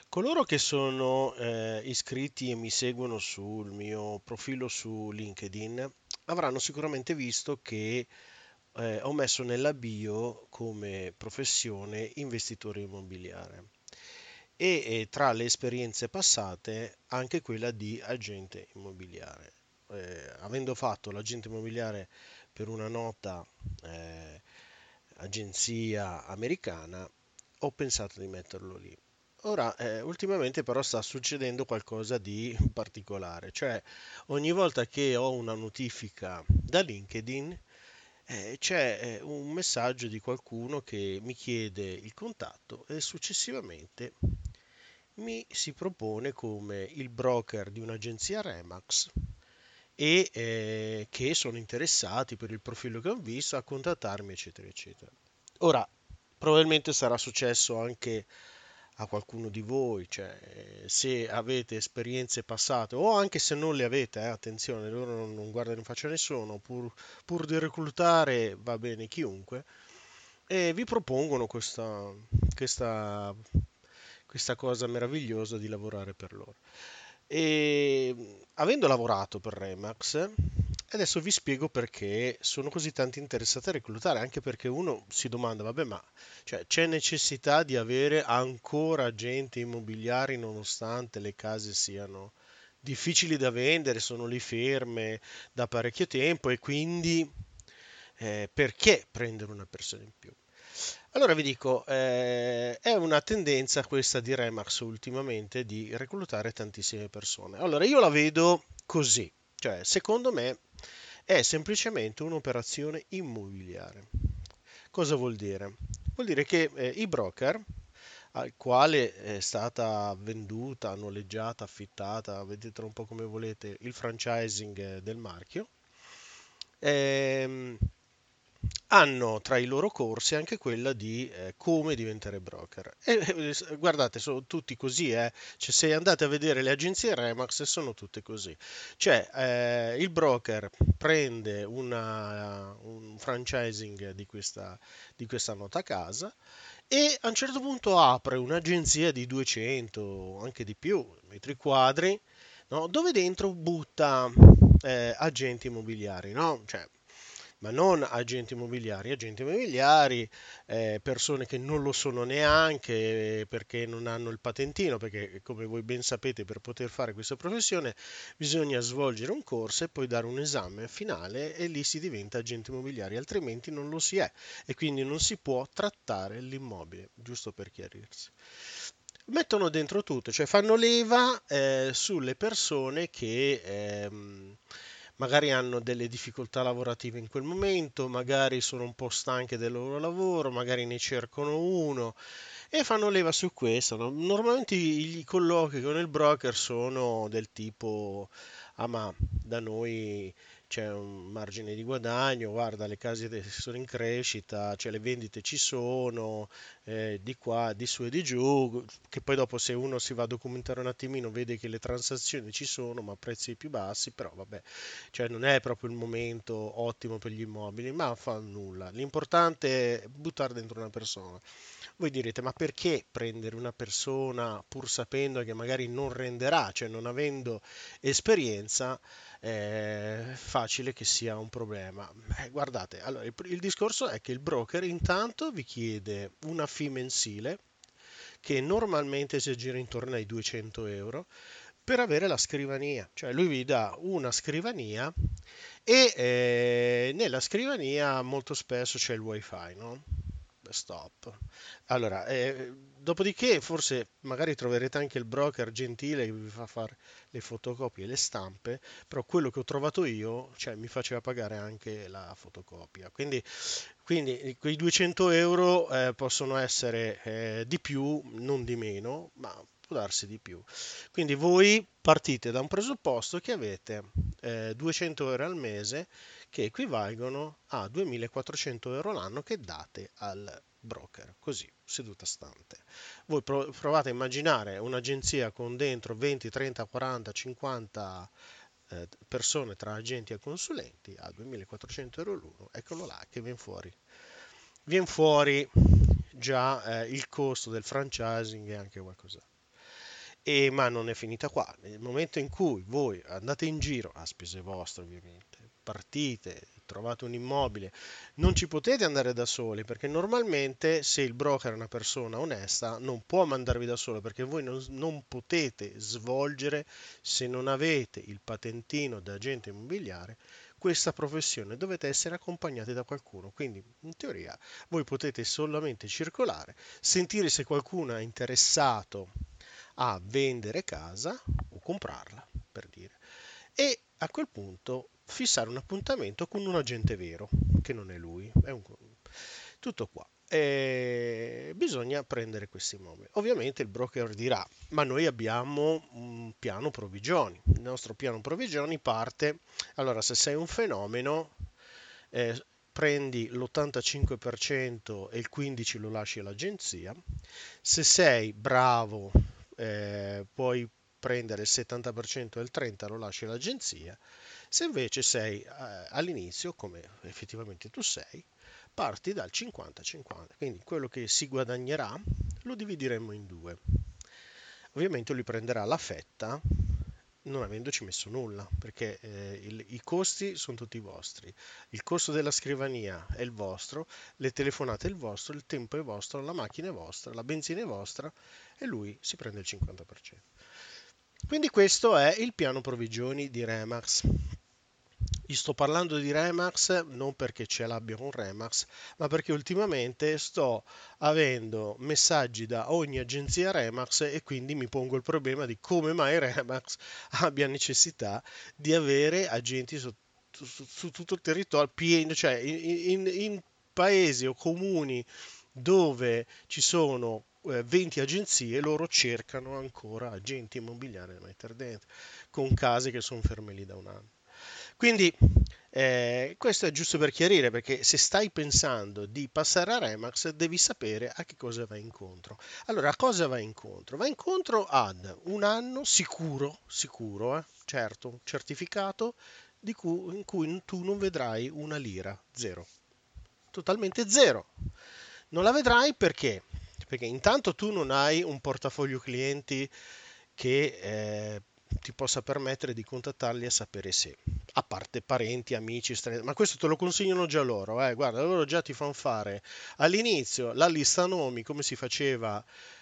Coloro che sono iscritti e mi seguono sul mio profilo su LinkedIn avranno sicuramente visto che ho messo nella bio come professione investitore immobiliare e tra le esperienze passate anche quella di agente immobiliare. Avendo fatto l'agente immobiliare per una nota eh, agenzia americana, ho pensato di metterlo lì. Ora, ultimamente però sta succedendo qualcosa di particolare, cioè ogni volta che ho una notifica da LinkedIn, c'è un messaggio di qualcuno che mi chiede il contatto e successivamente mi si propone come il broker di un'agenzia Remax e che sono interessati per il profilo che ho visto a contattarmi, eccetera, eccetera. Ora, probabilmente sarà successo anche a qualcuno di voi, cioè se avete esperienze passate o anche se non le avete, attenzione, loro non guardano in faccia a nessuno, pur di reclutare va bene chiunque, e vi propongono questa, questa cosa meravigliosa di lavorare per loro. E avendo lavorato per Remax, adesso vi spiego perché sono così tanti interessati a reclutare, anche perché uno si domanda, vabbè, ma cioè, c'è necessità di avere ancora agenti immobiliari nonostante le case siano difficili da vendere, sono lì ferme da parecchio tempo e quindi perché prendere una persona in più? Allora vi dico, è una tendenza questa di Remax ultimamente di reclutare tantissime persone. Allora io la vedo così, cioè secondo me è semplicemente un'operazione immobiliare. Cosa vuol dire? Vuol dire che i broker al quale è stata venduta, noleggiata, affittata, vedete un po' come volete, il franchising del marchio, ehm, hanno tra i loro corsi anche quella di come diventare broker. Guardate, sono tutti così, eh. Cioè, se andate a vedere le agenzie Remax, sono tutte così. Cioè, il broker prende un franchising di questa nota casa e a un certo punto apre un'agenzia di 200, anche di più, metri quadri, no? Dove dentro butta agenti immobiliari, no? Cioè, ma non agenti immobiliari, persone che non lo sono neanche perché non hanno il patentino, perché come voi ben sapete per poter fare questa professione bisogna svolgere un corso e poi dare un esame finale e lì si diventa agente immobiliare, altrimenti non lo si è e quindi non si può trattare l'immobile, giusto per chiarirsi. Mettono dentro tutto, cioè fanno leva sulle persone che magari hanno delle difficoltà lavorative in quel momento, magari sono un po' stanche del loro lavoro, magari ne cercano uno e fanno leva su questo, no? Normalmente i colloqui con il broker sono del tipo, ah ma da noi c'è un margine di guadagno, guarda le case sono in crescita, cioè le vendite ci sono, di qua, di su e di giù, che poi dopo se uno si va a documentare un attimino vede che le transazioni ci sono ma a prezzi più bassi, però vabbè, cioè non è proprio il momento ottimo per gli immobili, ma fa nulla. L'importante è buttare dentro una persona. Voi direte, ma perché prendere una persona pur sapendo che magari non renderà, cioè non avendo esperienza, è facile che sia un problema. Guardate, allora il discorso è che il broker intanto vi chiede una fee mensile che normalmente si aggira intorno ai 200 euro per avere la scrivania, cioè lui vi dà una scrivania e nella scrivania molto spesso c'è il wifi, no? Stop. Allora, dopodiché forse magari troverete anche il broker gentile che vi fa fare le fotocopie e le stampe, però quello che ho trovato io, cioè, mi faceva pagare anche la fotocopia. Quindi quei 200 euro possono essere di più, non di meno, ma può darsi di più. Quindi voi partite da un presupposto che avete 200 euro al mese che equivalgono a 2400 euro l'anno che date al broker, così, seduta stante. Voi provate a immaginare un'agenzia con dentro 20, 30, 40, 50 persone tra agenti e consulenti a 2400 euro l'uno, eccolo là che viene fuori. Viene fuori già il costo del franchising e anche qualcosa. Ma non è finita qua. Nel momento in cui voi andate in giro, a spese vostre ovviamente, partite, trovate un immobile, non ci potete andare da soli perché normalmente se il broker è una persona onesta non può mandarvi da solo perché voi non potete svolgere, se non avete il patentino da agente immobiliare, questa professione. Dovete essere accompagnati da qualcuno. Quindi in teoria voi potete solamente circolare, sentire se qualcuno è interessato a vendere casa o comprarla, per dire, e a quel punto fissare un appuntamento con un agente vero, che non è lui, tutto qua. Bisogna prendere questi immobili. Ovviamente il broker dirà, ma noi abbiamo un piano provvigioni. Il nostro piano provvigioni parte, allora se sei un fenomeno, eh, prendi l'85% e il 15% lo lasci all'agenzia. Se sei bravo, puoi prendere il 70% e il 30% lo lasci all'agenzia. Se invece sei all'inizio, come effettivamente tu sei, parti dal 50-50. Quindi quello che si guadagnerà lo divideremo in due. Ovviamente lui prenderà la fetta non avendoci messo nulla, perché i costi sono tutti vostri. Il costo della scrivania è il vostro, le telefonate è il vostro, il tempo è vostro, la macchina è vostra, la benzina è vostra e lui si prende il 50%. Quindi questo è il piano provvigioni di Remax. Gli sto parlando di Remax non perché ce l'abbia un Remax, ma perché ultimamente sto avendo messaggi da ogni agenzia Remax e quindi mi pongo il problema di come mai Remax abbia necessità di avere agenti su tutto il territorio, pieno, cioè in paesi o comuni dove ci sono 20 agenzie, loro cercano ancora agenti immobiliari da mettere dentro, con case che sono ferme lì da un anno. Quindi questo è giusto per chiarire, perché se stai pensando di passare a Remax devi sapere a che cosa vai incontro. Allora, a cosa vai incontro? Vai incontro ad un anno sicuro, sicuro, certo, certificato, in cui tu non vedrai una lira, zero, totalmente zero. Non la vedrai perché? Perché intanto tu non hai un portafoglio clienti che ti possa permettere di contattarli e sapere se, a parte parenti, amici, ma questo te lo consigliano già loro, guarda, loro già ti fanno fare all'inizio la lista nomi come si faceva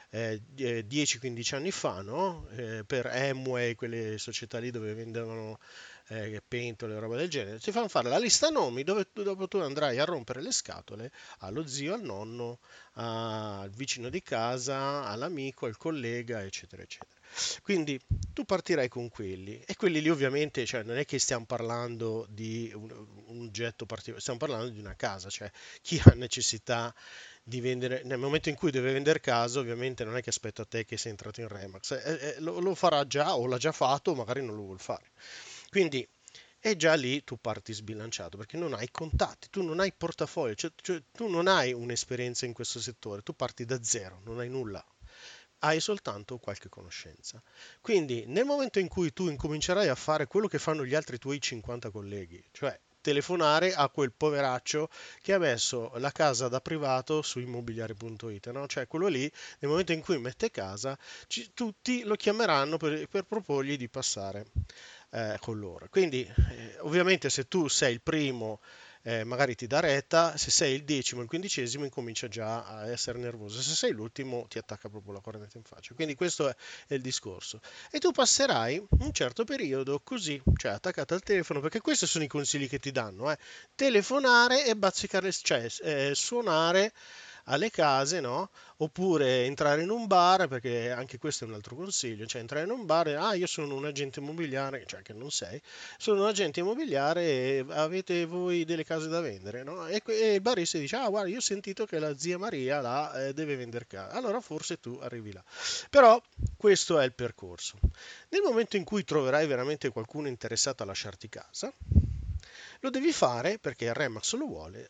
10-15 anni fa, no? Per Amway, quelle società lì dove vendevano pentole e roba del genere, ti fanno fare la lista nomi dove dopo tu andrai a rompere le scatole allo zio, al nonno, al vicino di casa, all'amico, al collega, eccetera, eccetera. Quindi tu partirai con quelli e quelli lì ovviamente, cioè, non è che stiamo parlando di un oggetto particolare, stiamo parlando di una casa, cioè chi ha necessità di vendere, nel momento in cui deve vendere casa, ovviamente non è che aspetta te che sei entrato in Remax, lo farà già o l'ha già fatto o magari non lo vuol fare. Quindi e già lì tu parti sbilanciato perché non hai contatti, tu non hai portafoglio, cioè tu non hai un'esperienza in questo settore, tu parti da zero, non hai nulla, hai soltanto qualche conoscenza. Quindi nel momento in cui tu incomincerai a fare quello che fanno gli altri tuoi 50 colleghi, cioè telefonare a quel poveraccio che ha messo la casa da privato su immobiliare.it, no? Cioè quello lì, nel momento in cui mette casa, tutti lo chiameranno per proporgli di passare con loro. Quindi, ovviamente, se tu sei il primo, magari ti dà retta, se sei il decimo, il quindicesimo, incomincia già a essere nervoso. Se sei l'ultimo, ti attacca proprio la cornetta in faccia. Quindi, questo è il discorso. E tu passerai un certo periodo così, cioè attaccato al telefono, perché questi sono i consigli che ti danno, eh. Telefonare e bazzicare, cioè suonare alle case, no? Oppure entrare in un bar, perché anche questo è un altro consiglio, cioè entrare in un bar e, io sono un agente immobiliare, cioè che non sei, sono un agente immobiliare e avete voi delle case da vendere, no? E il barista dice, guarda, io ho sentito che la zia Maria là deve vendere casa, allora forse tu arrivi là. Però questo è il percorso. Nel momento in cui troverai veramente qualcuno interessato a lasciarti casa, lo devi fare perché il Remax lo vuole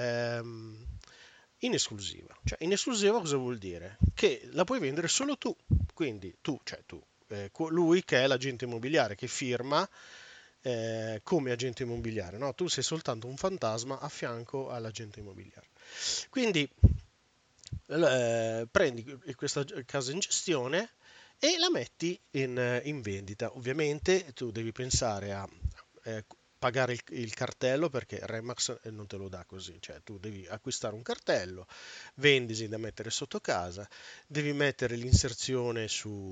in esclusiva. Cioè, in esclusiva cosa vuol dire? Che la puoi vendere solo tu. Quindi tu, cioè tu, lui che è l'agente immobiliare che firma come agente immobiliare, no? Tu sei soltanto un fantasma a fianco all'agente immobiliare. Quindi prendi questa casa in gestione e la metti in vendita. Ovviamente tu devi pensare a pagare il cartello perché Remax non te lo dà così, cioè tu devi acquistare un cartello, vendisi da mettere sotto casa, devi mettere l'inserzione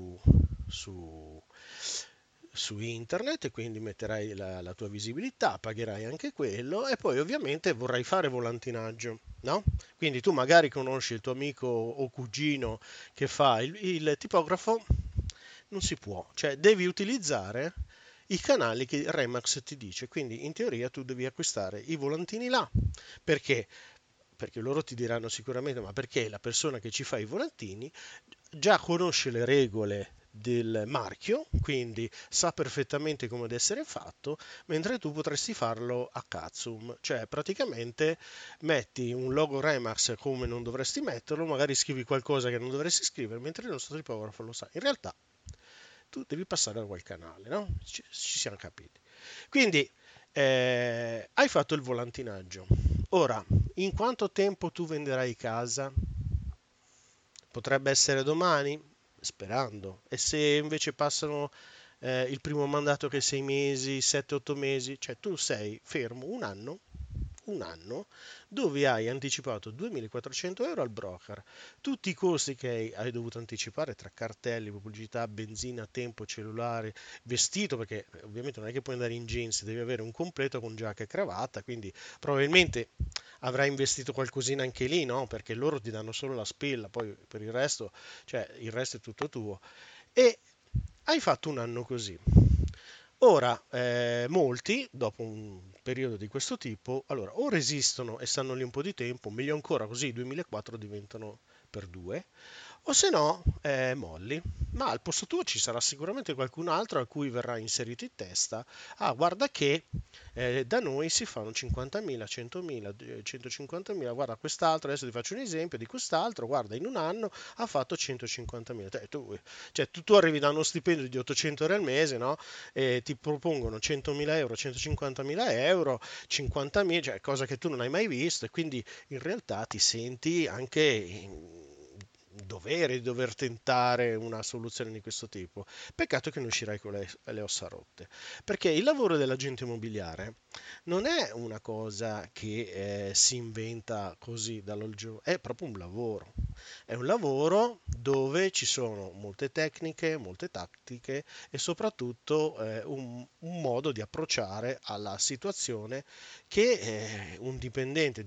su, su internet e quindi metterai la tua visibilità, pagherai anche quello e poi ovviamente vorrai fare volantinaggio, no? Quindi tu magari conosci il tuo amico o cugino che fa il tipografo, non si può, cioè devi utilizzare i canali che Remax ti dice, quindi in teoria tu devi acquistare i volantini là, perché? Perché loro ti diranno sicuramente, ma perché la persona che ci fa i volantini già conosce le regole del marchio, quindi sa perfettamente come deve essere fatto, mentre tu potresti farlo a cazzum, cioè praticamente metti un logo Remax come non dovresti metterlo, magari scrivi qualcosa che non dovresti scrivere, mentre il nostro tipografo lo sa. In realtà tu devi passare da quel canale, no? Ci siamo capiti. Quindi hai fatto il volantinaggio. Ora, in quanto tempo tu venderai casa? Potrebbe essere domani? Sperando. E se invece passano il primo mandato che 6 mesi, 7-8 mesi, cioè tu sei fermo un anno dove hai anticipato 2.400 euro al broker, tutti i costi che hai dovuto anticipare tra cartelli, pubblicità, benzina, tempo, cellulare, vestito, perché ovviamente non è che puoi andare in jeans, devi avere un completo con giacca e cravatta, quindi probabilmente avrai investito qualcosina anche lì, no? Perché loro ti danno solo la spilla, poi per il resto, cioè il resto è tutto tuo. E hai fatto un anno così. Ora, molti, dopo un periodo di questo tipo, allora, o resistono e stanno lì un po' di tempo, meglio ancora così i 2004 diventano per due, o se no, molli. Ma al posto tuo ci sarà sicuramente qualcun altro a cui verrà inserito in testa, ah, guarda che da noi si fanno 50.000, 100.000, 150.000, guarda quest'altro, adesso ti faccio un esempio di quest'altro, guarda, in un anno ha fatto 150.000. Tu arrivi da uno stipendio di 800 euro al mese, no? E ti propongono 100.000 euro, 150.000 euro, 50.000, cioè cosa che tu non hai mai visto e quindi in realtà ti senti anche in dovere di dover tentare una soluzione di questo tipo. Peccato che non uscirai con le ossa rotte, perché il lavoro dell'agente immobiliare non è una cosa che si inventa così dall'oggi, è proprio un lavoro. È un lavoro dove ci sono molte tecniche, molte tattiche e soprattutto un modo di approcciare alla situazione che un dipendente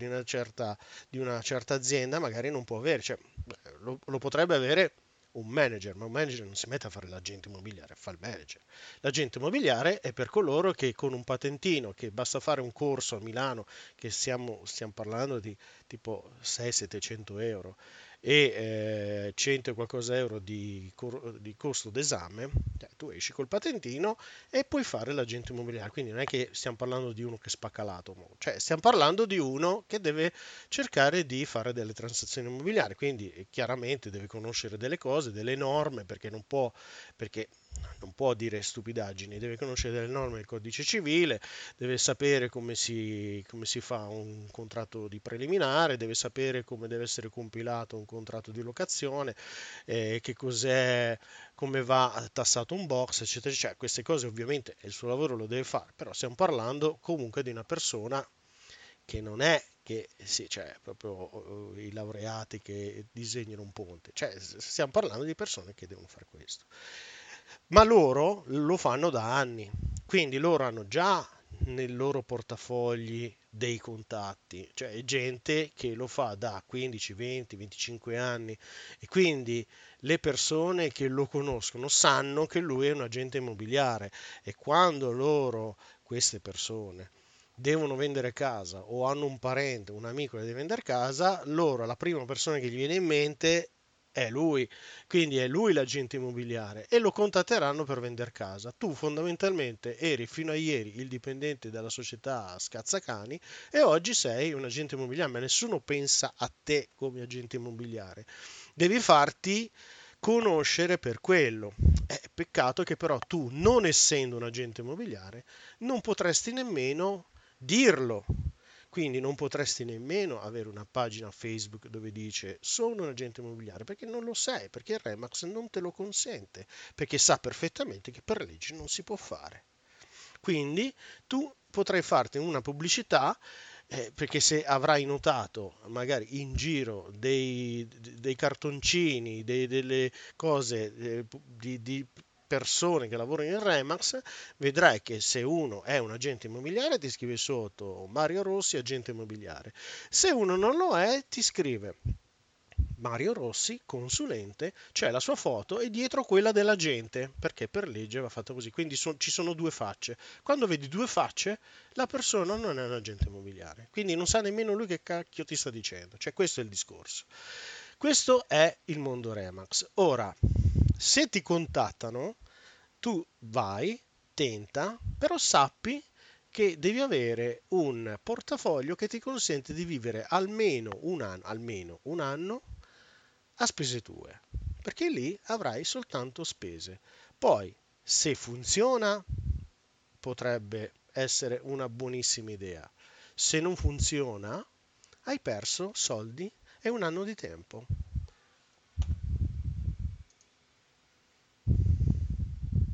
di una certa azienda magari non può avere. Cioè, lo potrebbe avere un manager, ma un manager non si mette a fare l'agente immobiliare, fa il manager. L'agente immobiliare è per coloro che con un patentino, che basta fare un corso a Milano, che stiamo parlando di tipo 600-700 euro, e 100 e qualcosa euro di costo d'esame, cioè, tu esci col patentino e puoi fare l'agente immobiliare. Quindi non è che stiamo parlando di uno che spacca l'atomo, cioè stiamo parlando di uno che deve cercare di fare delle transazioni immobiliari, quindi chiaramente deve conoscere delle cose, delle norme, perché non può dire stupidaggini, deve conoscere delle norme del codice civile, deve sapere come si fa un contratto di preliminare, deve sapere come deve essere compilato un contratto di locazione, che cos'è, come va tassato un box, eccetera. Cioè, queste cose ovviamente il suo lavoro lo deve fare, però stiamo parlando comunque di una persona che non è che sì, cioè proprio i laureati che disegnano un ponte, cioè stiamo parlando di persone che devono fare questo. Ma loro lo fanno da anni, quindi loro hanno già nel loro portafogli dei contatti, cioè è gente che lo fa da 15, 20, 25 anni e quindi le persone che lo conoscono sanno che lui è un agente immobiliare e quando loro, queste persone, devono vendere casa o hanno un parente, un amico che deve vendere casa, loro la prima persona che gli viene in mente è lui, quindi è lui l'agente immobiliare e lo contatteranno per vendere casa. Tu fondamentalmente eri fino a ieri il dipendente della società Scazzacani e oggi sei un agente immobiliare, ma nessuno pensa a te come agente immobiliare. Devi farti conoscere per quello. Peccato che però tu, non essendo un agente immobiliare, non potresti nemmeno dirlo. Quindi non potresti nemmeno avere una pagina Facebook dove dice sono un agente immobiliare, perché non lo sei, perché il Remax non te lo consente, perché sa perfettamente che per legge non si può fare. Quindi tu potrai farti una pubblicità, perché se avrai notato magari in giro dei cartoncini, delle cose di persone che lavorano in Remax, vedrai che se uno è un agente immobiliare ti scrive sotto Mario Rossi, agente immobiliare. Se uno non lo è, ti scrive Mario Rossi, consulente, c'è la sua foto e dietro quella dell'agente, perché per legge va fatto così. Quindi ci sono due facce. Quando vedi due facce, la persona non è un agente immobiliare. Quindi non sa nemmeno lui che cacchio ti sta dicendo. Cioè, questo è il discorso. Questo è il mondo Remax. Ora, se ti contattano, tu vai, tenta, però sappi che devi avere un portafoglio che ti consente di vivere almeno un anno a spese tue, perché lì avrai soltanto spese. Poi, se funziona, potrebbe essere una buonissima idea. Se non funziona, hai perso soldi e un anno di tempo.